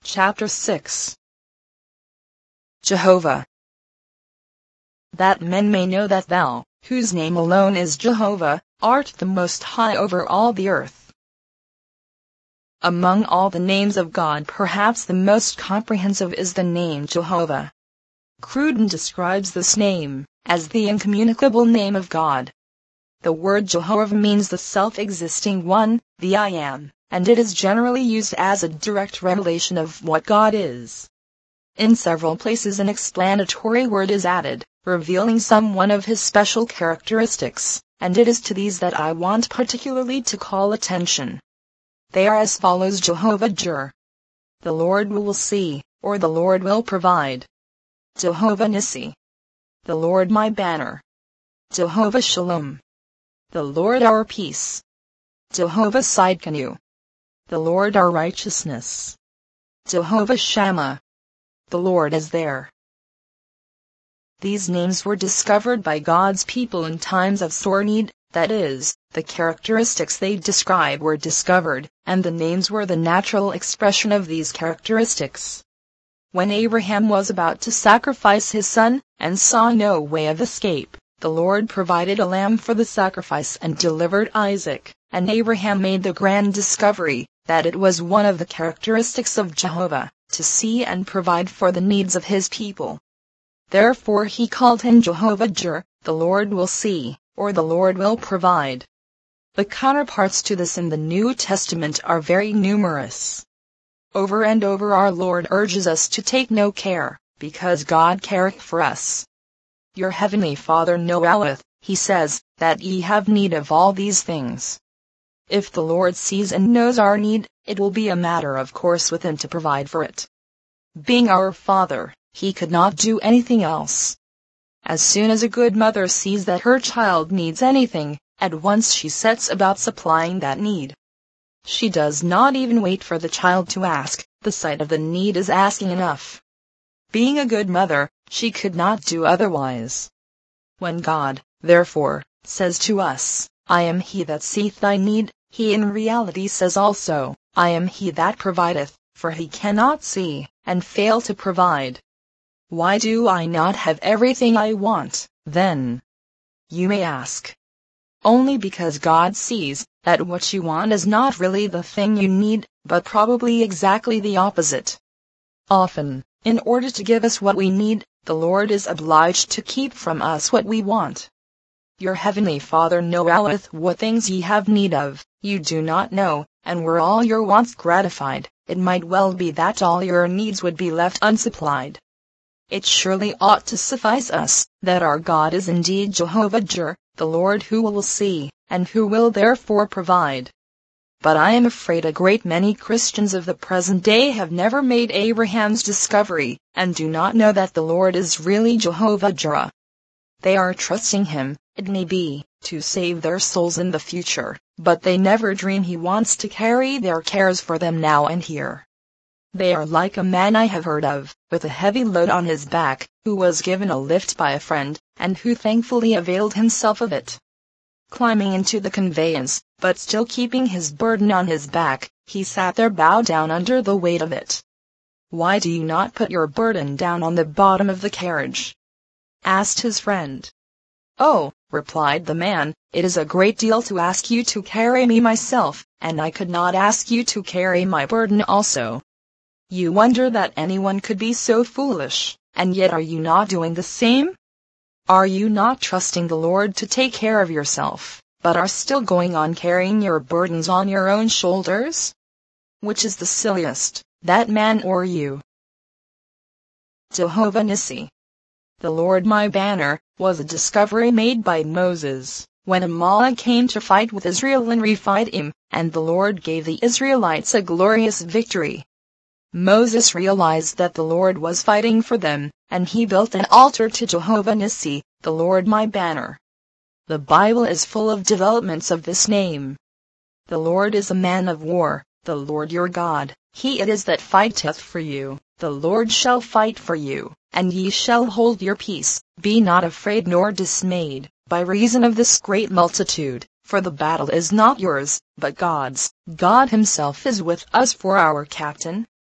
Chapter 6. Jehovah. That men may know that thou, whose name alone is Jehovah, art the Most High over all the earth. Among all the names of God, perhaps the most comprehensive is the name Jehovah. Cruden describes this name as the incommunicable name of God. The word Jehovah means the self-existing one, the I Am, and it is generally used as a direct revelation of what God is. In several places an explanatory word is added, revealing some one of his special characteristics, and it is to these that I want particularly to call attention. They are as follows: Jehovah Jireh, the Lord will see, or the Lord will provide. Jehovah Nissi, the Lord my banner. Jehovah Shalom, the Lord our peace. Jehovah Sidkenu, the Lord our righteousness. Jehovah Shammah, the Lord is there. These names were discovered by God's people in times of sore need, that is, the characteristics they describe were discovered, and the names were the natural expression of these characteristics. When Abraham was about to sacrifice his son, and saw no way of escape, the Lord provided a lamb for the sacrifice and delivered Isaac, and Abraham made the grand discovery that it was one of the characteristics of Jehovah to see and provide for the needs of his people. Therefore he called him Jehovah Jireh, the Lord will see, or the Lord will provide. The counterparts to this in the New Testament are very numerous. Over and over our Lord urges us to take no care, because God careth for us. Your heavenly Father knoweth, he says, that ye have need of all these things. If the Lord sees and knows our need, it will be a matter of course with him to provide for it. Being our Father, he could not do anything else. As soon as a good mother sees that her child needs anything, at once she sets about supplying that need. She does not even wait for the child to ask, the sight of the need is asking enough. Being a good mother, she could not do otherwise. When God, therefore, says to us, I am he that seeth thy need, he in reality says also, I am he that provideth, for he cannot see, and fail to provide. Why do I not have everything I want, then? You may ask. Only because God sees that what you want is not really the thing you need, but probably exactly the opposite. Often, in order to give us what we need, the Lord is obliged to keep from us what we want. Your heavenly Father knoweth what things ye have need of, you do not know, and were all your wants gratified, it might well be that all your needs would be left unsupplied. It surely ought to suffice us, that our God is indeed Jehovah Jireh, the Lord who will see, and who will therefore provide. But I am afraid a great many Christians of the present day have never made Abraham's discovery, and do not know that the Lord is really Jehovah Jireh. They are trusting him, it may be, to save their souls in the future, but they never dream he wants to carry their cares for them now and here. They are like a man I have heard of, with a heavy load on his back, who was given a lift by a friend, and who thankfully availed himself of it. Climbing into the conveyance, but still keeping his burden on his back, he sat there bowed down under the weight of it. Why do you not put your burden down on the bottom of the carriage? Asked his friend. Oh, replied the man, it is a great deal to ask you to carry me myself, and I could not ask you to carry my burden also. You wonder that anyone could be so foolish, and yet are you not doing the same? Are you not trusting the Lord to take care of yourself, but are still going on carrying your burdens on your own shoulders? Which is the silliest, that man or you? Jehovah Nissi, the Lord my banner, was a discovery made by Moses, when Amalek came to fight with Israel in Rephidim, and the Lord gave the Israelites a glorious victory. Moses realized that the Lord was fighting for them, and he built an altar to Jehovah Nissi, the Lord my banner. The Bible is full of developments of this name. The Lord is a man of war, the Lord your God, he it is that fighteth for you, the Lord shall fight for you, and ye shall hold your peace, be not afraid nor dismayed, by reason of this great multitude, for the battle is not yours, but God's. God himself is with us for our captain.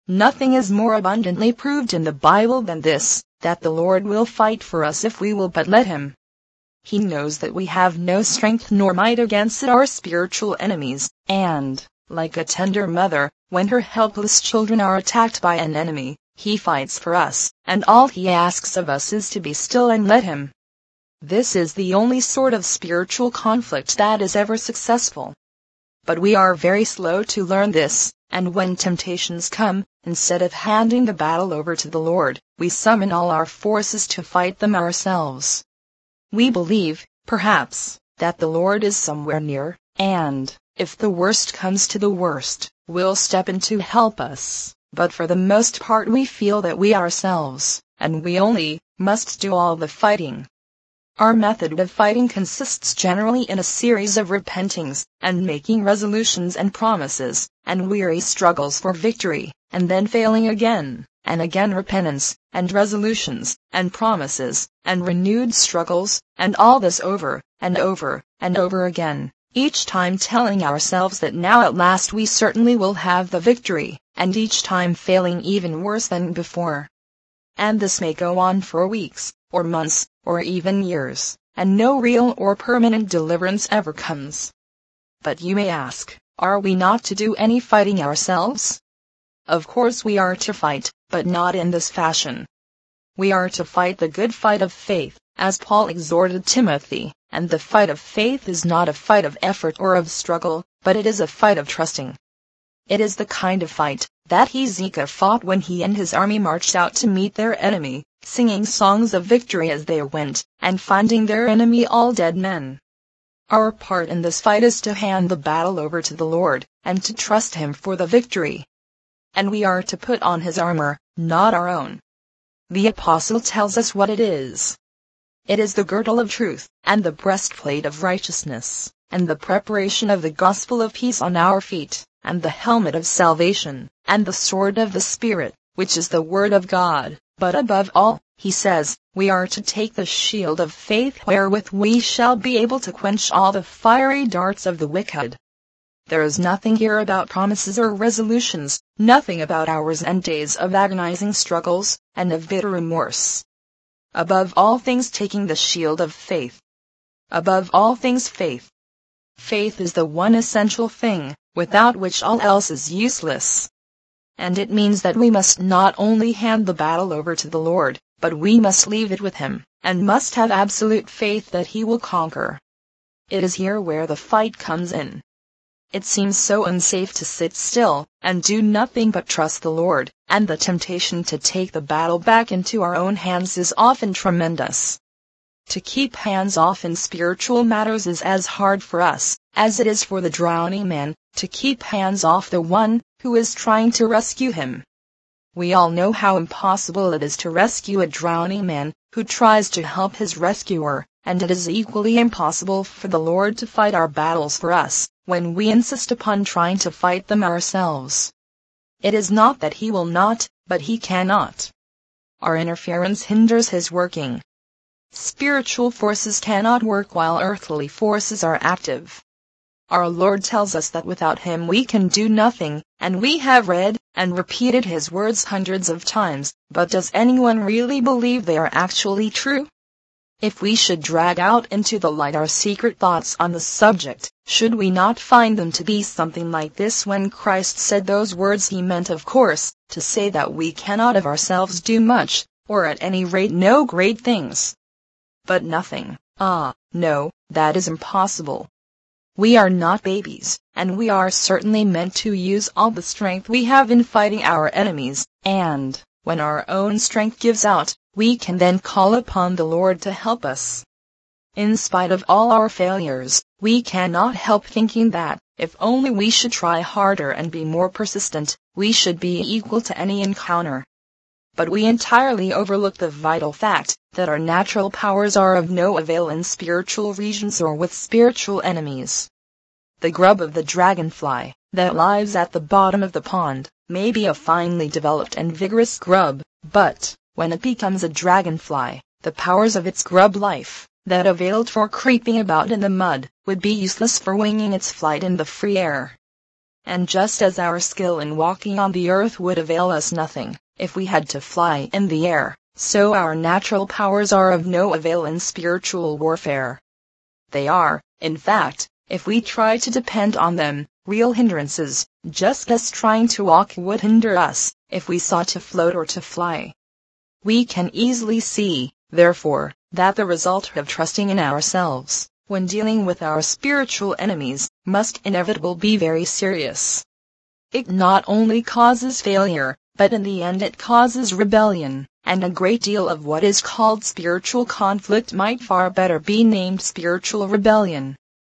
Nothing is more abundantly proved in the Bible than this, that the Lord will fight for us if we will but let Him. He knows that we have no strength nor might against our spiritual enemies, and, like a tender mother, when her helpless children are attacked by an enemy, He fights for us, and all He asks of us is to be still and let Him. This is the only sort of spiritual conflict that is ever successful. But we are very slow to learn this, and when temptations come, instead of handing the battle over to the Lord, we summon all our forces to fight them ourselves. We believe, perhaps, that the Lord is somewhere near, and, if the worst comes to the worst, will step in to help us, but for the most part we feel that we ourselves, and we only, must do all the fighting. Our method of fighting consists generally in a series of repentings, and making resolutions and promises, and weary struggles for victory, and then failing again, and again repentance, and resolutions, and promises, and renewed struggles, and all this over, and over, and over again, each time telling ourselves that now at last we certainly will have the victory, and each time failing even worse than before. And this may go on for weeks, or months, or even years, and no real or permanent deliverance ever comes. But you may ask, are we not to do any fighting ourselves? Of course we are to fight, but not in this fashion. We are to fight the good fight of faith, as Paul exhorted Timothy, and the fight of faith is not a fight of effort or of struggle, but it is a fight of trusting. It is the kind of fight that Hezekiah fought when he and his army marched out to meet their enemy, singing songs of victory as they went, and finding their enemy all dead men. Our part in this fight is to hand the battle over to the Lord, and to trust Him for the victory. And we are to put on His armor, not our own. The apostle tells us what it is. It is the girdle of truth, and the breastplate of righteousness, and the preparation of the gospel of peace on our feet, and the helmet of salvation, and the sword of the Spirit, which is the word of God. But above all, he says, we are to take the shield of faith wherewith we shall be able to quench all the fiery darts of the wicked. There is nothing here about promises or resolutions, nothing about hours and days of agonizing struggles, and of bitter remorse. Above all things taking the shield of faith. Above all things faith. Faith is the one essential thing, without which all else is useless. And it means that we must not only hand the battle over to the Lord, but we must leave it with Him, and must have absolute faith that He will conquer. It is here where the fight comes in. It seems so unsafe to sit still, and do nothing but trust the Lord, and the temptation to take the battle back into our own hands is often tremendous. To keep hands off in spiritual matters is as hard for us, as it is for the drowning man, to keep hands off the one who is trying to rescue him. We all know how impossible it is to rescue a drowning man who tries to help his rescuer, and it is equally impossible for the Lord to fight our battles for us, when we insist upon trying to fight them ourselves. It is not that He will not, but He cannot. Our interference hinders His working. Spiritual forces cannot work while earthly forces are active. Our Lord tells us that without Him we can do nothing, and we have read and repeated His words hundreds of times, but does anyone really believe they are actually true? If we should drag out into the light our secret thoughts on the subject, should we not find them to be something like this? When Christ said those words, He meant, of course, to say that we cannot of ourselves do much, or at any rate no great things. But nothing, no, that is impossible. We are not babies, and we are certainly meant to use all the strength we have in fighting our enemies, and, when our own strength gives out, we can then call upon the Lord to help us. In spite of all our failures, we cannot help thinking that, if only we should try harder and be more persistent, we should be equal to any encounter. But we entirely overlook the vital fact that our natural powers are of no avail in spiritual regions or with spiritual enemies. The grub of the dragonfly, that lives at the bottom of the pond, may be a finely developed and vigorous grub, but, when it becomes a dragonfly, the powers of its grub life, that availed for creeping about in the mud, would be useless for winging its flight in the free air. and just as our skill in walking on the earth would avail us nothing if we had to fly in the air, so our natural powers are of no avail in spiritual warfare. They are, in fact, if we try to depend on them, real hindrances, just as trying to walk would hinder us if we sought to float or to fly. We can easily see, therefore, that the result of trusting in ourselves, when dealing with our spiritual enemies, must inevitably be very serious. It not only causes failure, but in the end it causes rebellion, and a great deal of what is called spiritual conflict might far better be named spiritual rebellion.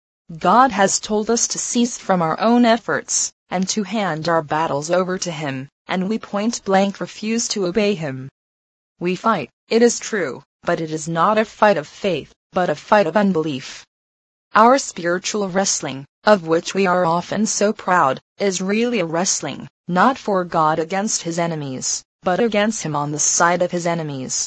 God has told us to cease from our own efforts, and to hand our battles over to Him, and we point-blank refuse to obey Him. We fight, it is true, but it is not a fight of faith, but a fight of unbelief. Our spiritual wrestling, of which we are often so proud, is really a wrestling, not for God against His enemies, but against Him on the side of His enemies.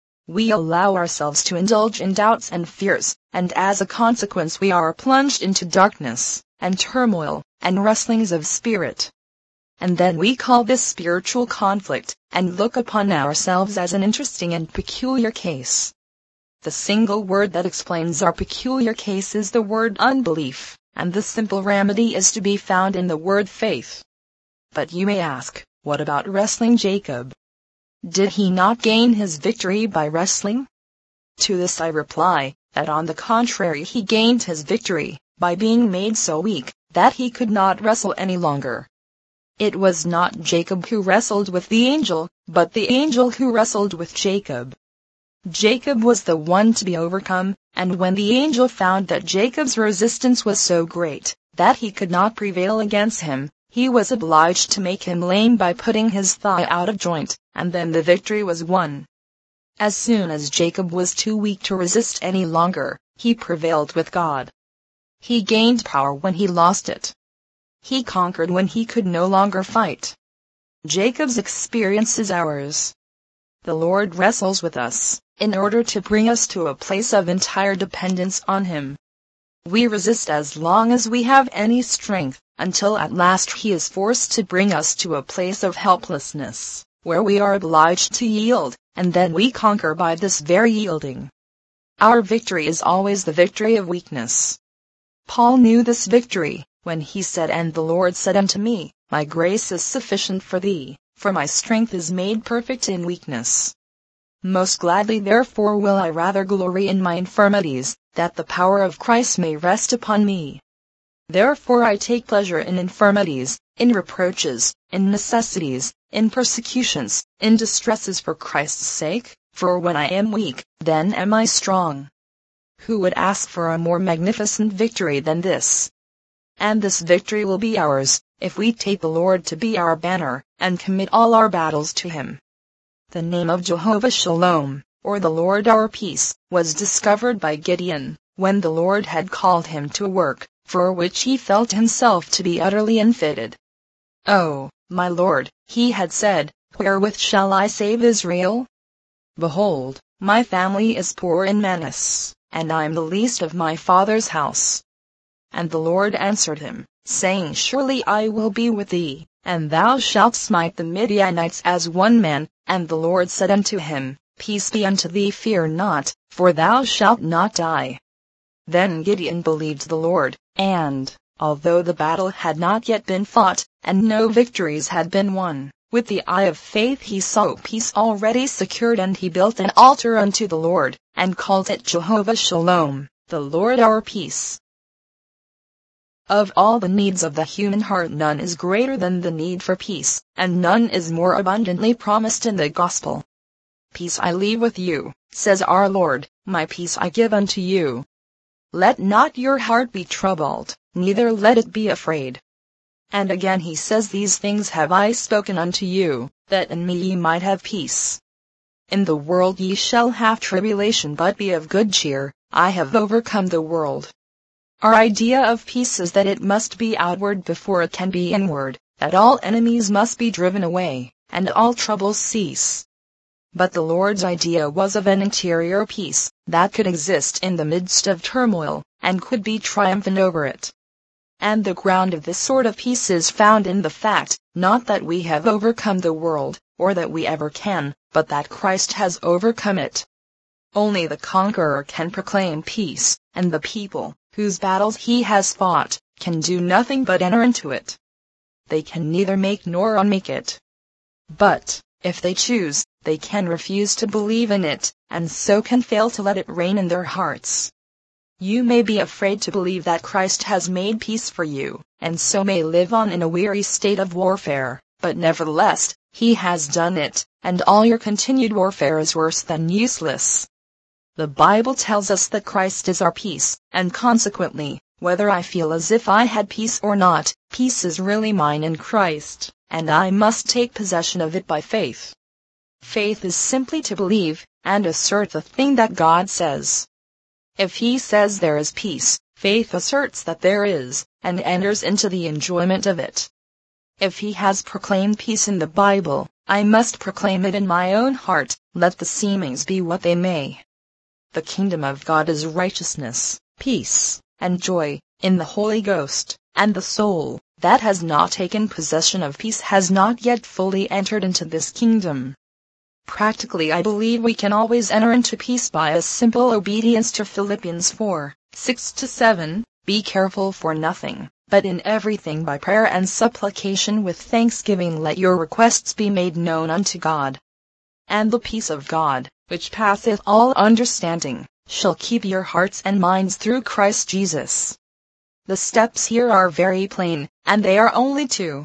We allow ourselves to indulge in doubts and fears, and as a consequence we are plunged into darkness, and turmoil, and wrestlings of spirit. And then we call this spiritual conflict, and look upon ourselves as an interesting and peculiar case. The single word that explains our peculiar case is the word unbelief, and the simple remedy is to be found in the word faith. But you may ask, what about wrestling Jacob? Did he not gain his victory by wrestling? To this I reply, that on the contrary he gained his victory, by being made so weak, that he could not wrestle any longer. It was not Jacob who wrestled with the angel, but the angel who wrestled with Jacob. Jacob was the one to be overcome, and when the angel found that Jacob's resistance was so great, that he could not prevail against him, he was obliged to make him lame by putting his thigh out of joint, and then the victory was won. As soon as Jacob was too weak to resist any longer, he prevailed with God. He gained power when he lost it. He conquered when he could no longer fight. Jacob's experience is ours. The Lord wrestles with us, in order to bring us to a place of entire dependence on Him. We resist as long as we have any strength, until at last He is forced to bring us to a place of helplessness, where we are obliged to yield, and then we conquer by this very yielding. Our victory is always the victory of weakness. Paul knew this victory, when he said, "And the Lord said unto me, My grace is sufficient for thee, for my strength is made perfect in weakness. Most gladly therefore will I rather glory in my infirmities, that the power of Christ may rest upon me. Therefore I take pleasure in infirmities, in reproaches, in necessities, in persecutions, in distresses for Christ's sake, for when I am weak, then am I strong." Who would ask for a more magnificent victory than this? And this victory will be ours, if we take the Lord to be our banner, and commit all our battles to Him. The name of Jehovah Shalom, or the Lord our peace, was discovered by Gideon, when the Lord had called him to a work, for which he felt himself to be utterly unfitted. "Oh, my Lord," he had said, "wherewith shall I save Israel? Behold, my family is poor in Manasseh, and I am the least of my father's house." And the Lord answered him, saying, "Surely I will be with thee, and thou shalt smite the Midianites as one man." And the Lord said unto him, "Peace be unto thee, fear not, for thou shalt not die." Then Gideon believed the Lord, and, although the battle had not yet been fought, and no victories had been won, with the eye of faith he saw peace already secured, and he built an altar unto the Lord, and called it Jehovah Shalom, the Lord our peace. Of all the needs of the human heart, none is greater than the need for peace, and none is more abundantly promised in the gospel. "Peace I leave with you," says our Lord, "my peace I give unto you. Let not your heart be troubled, neither let it be afraid." And again he says, "These things have I spoken unto you, that in me ye might have peace. In the world ye shall have tribulation, but be of good cheer, I have overcome the world." Our idea of peace is that it must be outward before it can be inward, that all enemies must be driven away, and all troubles cease. But the Lord's idea was of an interior peace, that could exist in the midst of turmoil, and could be triumphant over it. And the ground of this sort of peace is found in the fact, not that we have overcome the world, or that we ever can, but that Christ has overcome it. Only the conqueror can proclaim peace, and the people, whose battles he has fought, can do nothing but enter into it. They can neither make nor unmake it. But, if they choose, they can refuse to believe in it, and so can fail to let it reign in their hearts. You may be afraid to believe that Christ has made peace for you, and so may live on in a weary state of warfare, but nevertheless, he has done it, and all your continued warfare is worse than useless. The Bible tells us that Christ is our peace, and consequently, whether I feel as if I had peace or not, peace is really mine in Christ, and I must take possession of it by faith. Faith is simply to believe, and assert the thing that God says. If he says there is peace, faith asserts that there is, and enters into the enjoyment of it. If he has proclaimed peace in the Bible, I must proclaim it in my own heart, let the seemings be what they may. The kingdom of God is righteousness, peace, and joy, in the Holy Ghost, and the soul that has not taken possession of peace has not yet fully entered into this kingdom. Practically, I believe we can always enter into peace by a simple obedience to Philippians 4:6-7, be careful for nothing, but in everything by prayer and supplication with thanksgiving let your requests be made known unto God. And the peace of God, which passeth all understanding, shall keep your hearts and minds through Christ Jesus. The steps here are very plain, and they are only two.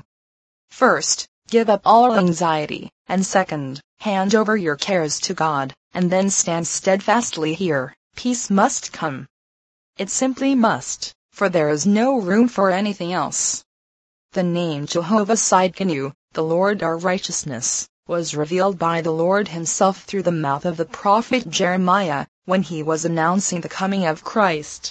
First, give up all anxiety, and second, hand over your cares to God, and then stand steadfastly here. Peace must come. It simply must, for there is no room for anything else. The name Jehovah Sidkenu, the Lord our righteousness, was revealed by the Lord himself through the mouth of the prophet Jeremiah, when he was announcing the coming of Christ.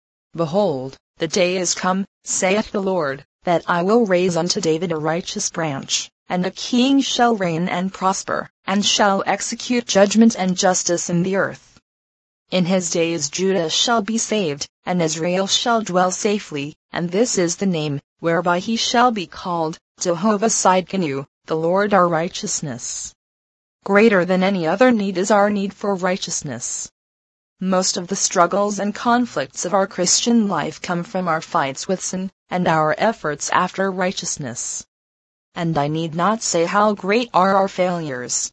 Behold, the day is come, saith the Lord, that I will raise unto David a righteous branch, and a king shall reign and prosper, and shall execute judgment and justice in the earth. In his days Judah shall be saved, and Israel shall dwell safely, and this is the name, whereby he shall be called, Jehovah Sidkenu, the Lord our righteousness. Greater than any other need is our need for righteousness. Most of the struggles and conflicts of our Christian life come from our fights with sin, and our efforts after righteousness. And I need not say how great are our failures.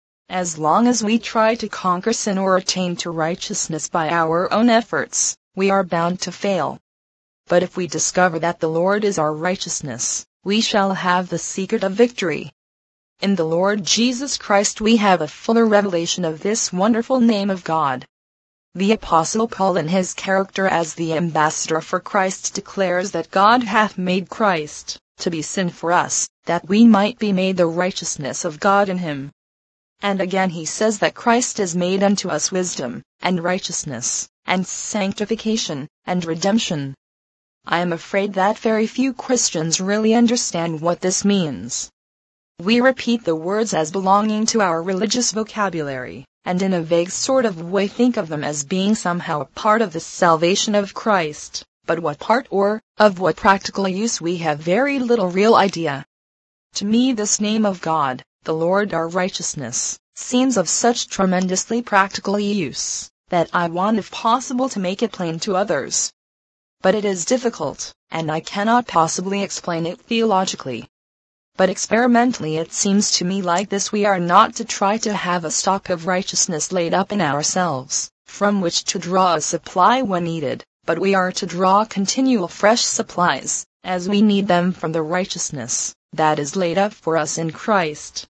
As long as we try to conquer sin or attain to righteousness by our own efforts, we are bound to fail. But if we discover that the Lord is our righteousness, we shall have the secret of victory. In the Lord Jesus Christ we have a fuller revelation of this wonderful name of God. The Apostle Paul in his character as the ambassador for Christ declares that God hath made Christ to be sin for us, that we might be made the righteousness of God in him. And again he says that Christ is made unto us wisdom, and righteousness, and sanctification, and redemption. I am afraid that very few Christians really understand what this means. We repeat the words as belonging to our religious vocabulary, and in a vague sort of way think of them as being somehow a part of the salvation of Christ, but what part or of what practical use we have very little real idea. To me this name of God, the Lord our righteousness, seems of such tremendously practical use, that I want if possible to make it plain to others. But it is difficult, and I cannot possibly explain it theologically. But experimentally it seems to me like this: we are not to try to have a stock of righteousness laid up in ourselves, from which to draw a supply when needed, but we are to draw continual fresh supplies, as we need them from the righteousness that is laid up for us in Christ.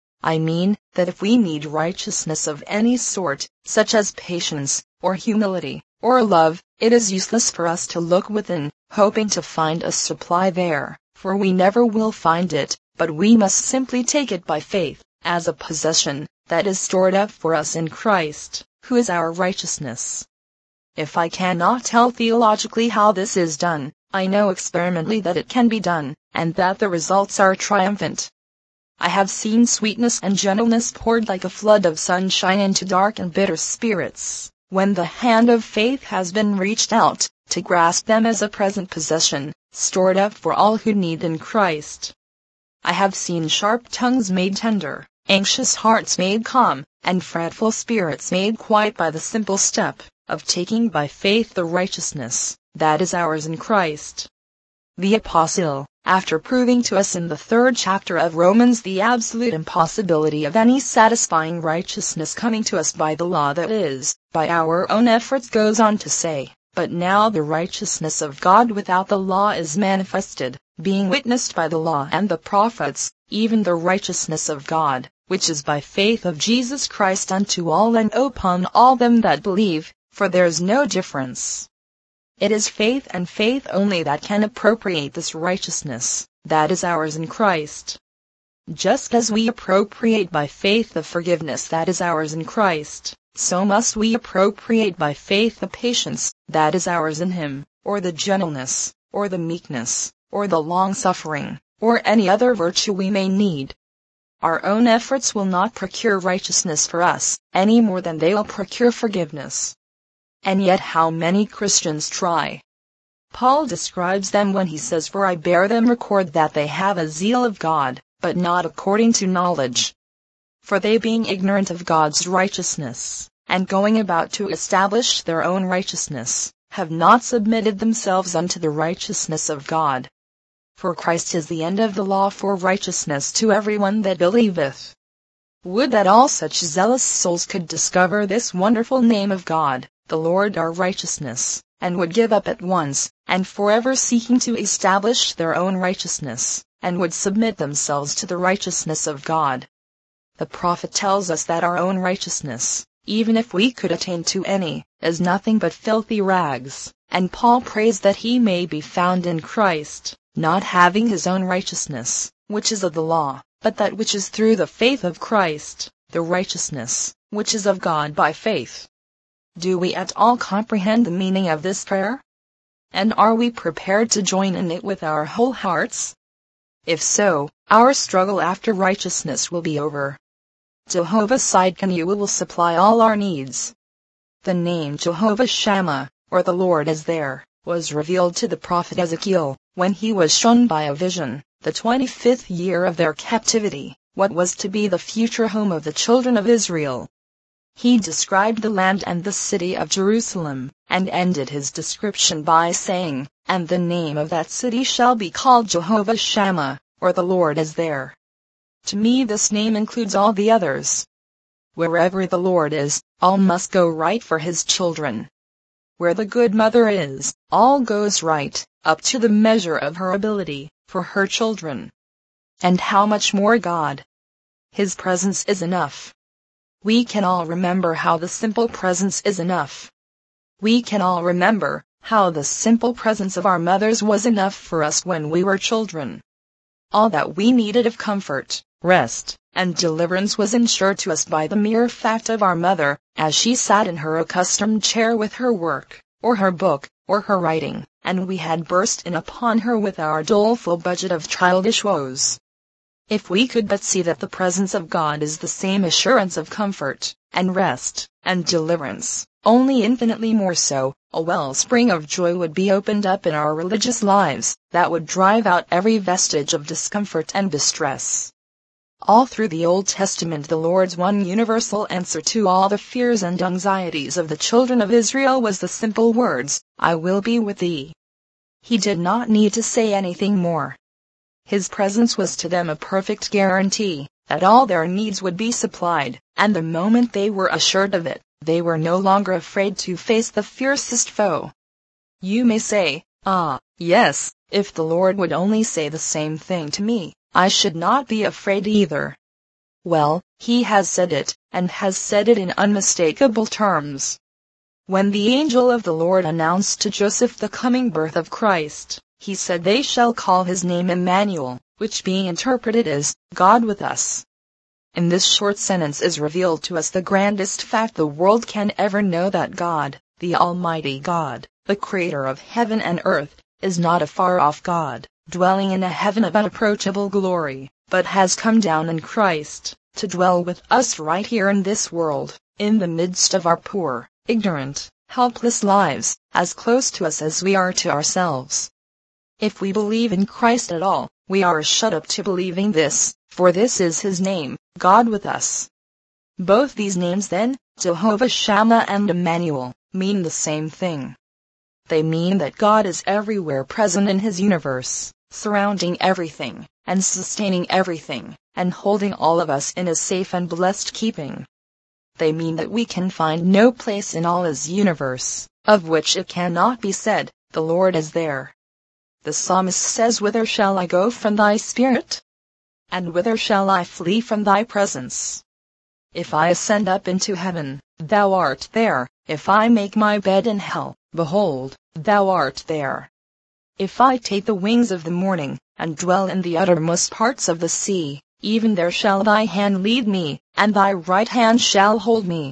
I mean, that if we need righteousness of any sort, such as patience, or humility, or love, it is useless for us to look within, hoping to find a supply there, for we never will find it, but we must simply take it by faith, as a possession, that is stored up for us in Christ, who is our righteousness. If I cannot tell theologically how this is done, I know experimentally that it can be done, and that the results are triumphant. I have seen sweetness and gentleness poured like a flood of sunshine into dark and bitter spirits, when the hand of faith has been reached out, to grasp them as a present possession, stored up for all who need in Christ. I have seen sharp tongues made tender, anxious hearts made calm, and fretful spirits made quiet by the simple step of taking by faith the righteousness that is ours in Christ. The Apostle, after proving to us in the 3rd chapter of Romans the absolute impossibility of any satisfying righteousness coming to us by the law, that is, by our own efforts, goes on to say, "But now the righteousness of God without the law is manifested, being witnessed by the law and the prophets, even the righteousness of God, which is by faith of Jesus Christ unto all and upon all them that believe, for there is no difference." It is faith and faith only that can appropriate this righteousness that is ours in Christ. Just as we appropriate by faith the forgiveness that is ours in Christ, so must we appropriate by faith the patience that is ours in Him, or the gentleness, or the meekness, or the long-suffering, or any other virtue we may need. Our own efforts will not procure righteousness for us, any more than they will procure forgiveness. And yet how many Christians try. Paul describes them when he says, "For I bear them record that they have a zeal of God, but not according to knowledge. For they being ignorant of God's righteousness, and going about to establish their own righteousness, have not submitted themselves unto the righteousness of God. For Christ is the end of the law for righteousness to everyone that believeth." Would that all such zealous souls could discover this wonderful name of God, the Lord our righteousness, and would give up at once, and forever seeking to establish their own righteousness, and would submit themselves to the righteousness of God. The prophet tells us that our own righteousness, even if we could attain to any, is nothing but filthy rags, and Paul prays that he may be found in Christ, not having his own righteousness, which is of the law, but that which is through the faith of Christ, the righteousness, which is of God by faith. Do we at all comprehend the meaning of this prayer? And are we prepared to join in it with our whole hearts? If so, our struggle after righteousness will be over. Jehovah Sidkenu will supply all our needs. The name Jehovah Shammah, or the Lord is there, was revealed to the prophet Ezekiel, when he was shown by a vision, the 25th year of their captivity, what was to be the future home of the children of Israel. He described the land and the city of Jerusalem, and ended his description by saying, "And the name of that city shall be called Jehovah Shammah, or the Lord is there." To me this name includes all the others. Wherever the Lord is, all must go right for his children. Where the good mother is, all goes right, up to the measure of her ability, for her children. And how much more God? His presence is enough. We can all remember how the simple presence is enough. We can all remember how the simple presence of our mothers was enough for us when we were children. All that we needed of comfort, rest, and deliverance was ensured to us by the mere fact of our mother, as she sat in her accustomed chair with her work, or her book, or her writing, and we had burst in upon her with our doleful budget of childish woes. If we could but see that the presence of God is the same assurance of comfort, and rest, and deliverance, only infinitely more so, a wellspring of joy would be opened up in our religious lives, that would drive out every vestige of discomfort and distress. All through the Old Testament the Lord's one universal answer to all the fears and anxieties of the children of Israel was the simple words, "I will be with thee." He did not need to say anything more. His presence was to them a perfect guarantee that all their needs would be supplied, and the moment they were assured of it, they were no longer afraid to face the fiercest foe. You may say, "Ah, yes, if the Lord would only say the same thing to me, I should not be afraid either." Well, he has said it, and has said it in unmistakable terms. When the angel of the Lord announced to Joseph the coming birth of Christ, he said, "They shall call his name Emmanuel," which being interpreted as, God with us. In this short sentence is revealed to us the grandest fact the world can ever know, that God, the Almighty God, the Creator of heaven and earth, is not a far-off God, dwelling in a heaven of unapproachable glory, but has come down in Christ, to dwell with us right here in this world, in the midst of our poor, ignorant, helpless lives, as close to us as we are to ourselves. If we believe in Christ at all, we are shut up to believing this, for this is his name, God with us. Both these names then, Jehovah Shammah and Emmanuel, mean the same thing. They mean that God is everywhere present in his universe, surrounding everything, and sustaining everything, and holding all of us in his safe and blessed keeping. They mean that we can find no place in all his universe, of which it cannot be said, the Lord is there. The psalmist says, "Whither shall I go from thy spirit? And whither shall I flee from thy presence? If I ascend up into heaven, thou art there. If I make my bed in hell, behold, thou art there. If I take the wings of the morning, and dwell in the uttermost parts of the sea, even there shall thy hand lead me, and thy right hand shall hold me."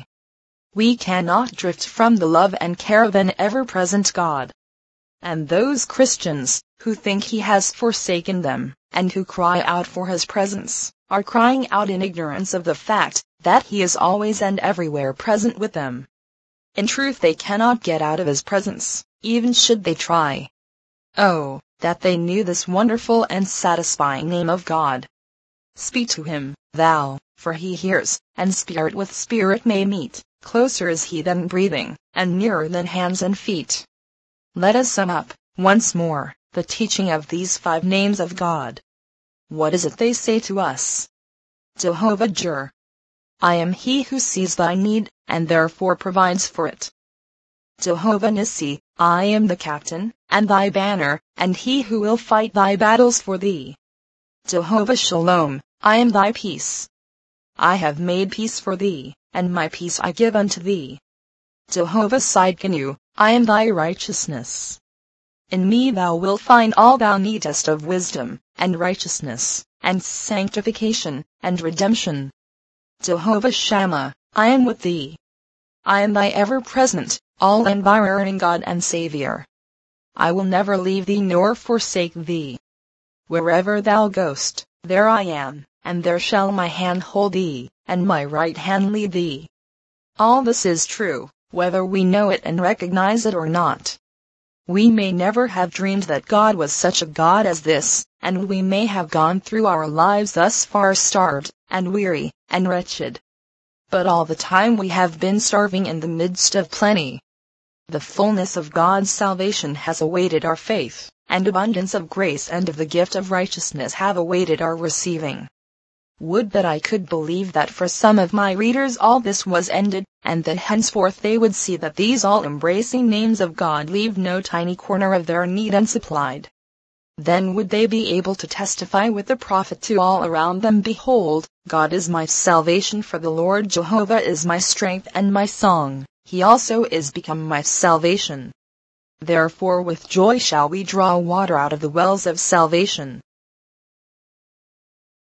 We cannot drift from the love and care of an ever-present God. And those Christians, who think he has forsaken them, and who cry out for his presence, are crying out in ignorance of the fact that he is always and everywhere present with them. In truth, they cannot get out of his presence, even should they try. Oh, that they knew this wonderful and satisfying name of God. Speak to him, thou, for he hears, and spirit with spirit may meet. Closer is he than breathing, and nearer than hands and feet. Let us sum up, once more, the teaching of these 5 names of God. What is it they say to us? Jehovah Jireh. I am he who sees thy need, and therefore provides for it. Jehovah Nissi. I am the captain, and thy banner, and he who will fight thy battles for thee. Jehovah Shalom. I am thy peace. I have made peace for thee, and my peace I give unto thee. Jehovah Sidkenu. I am thy righteousness. In me thou wilt find all thou needest of wisdom, and righteousness, and sanctification, and redemption. Jehovah Shammah. I am with thee. I am thy ever-present, all-environing God and Savior. I will never leave thee nor forsake thee. Wherever thou goest, there I am, and there shall my hand hold thee, and my right hand lead thee. All this is true, whether we know it and recognize it or not. We may never have dreamed that God was such a God as this, and we may have gone through our lives thus far starved, and weary, and wretched. But all the time we have been starving in the midst of plenty. The fullness of God's salvation has awaited our faith, and abundance of grace and of the gift of righteousness have awaited our receiving. Would that I could believe that for some of my readers all this was ended, and that henceforth they would see that these all-embracing names of God leave no tiny corner of their need unsupplied. Then would they be able to testify with the prophet to all around them, "Behold, God is my salvation, for the Lord Jehovah is my strength and my song, he also is become my salvation. Therefore with joy shall we draw water out of the wells of salvation."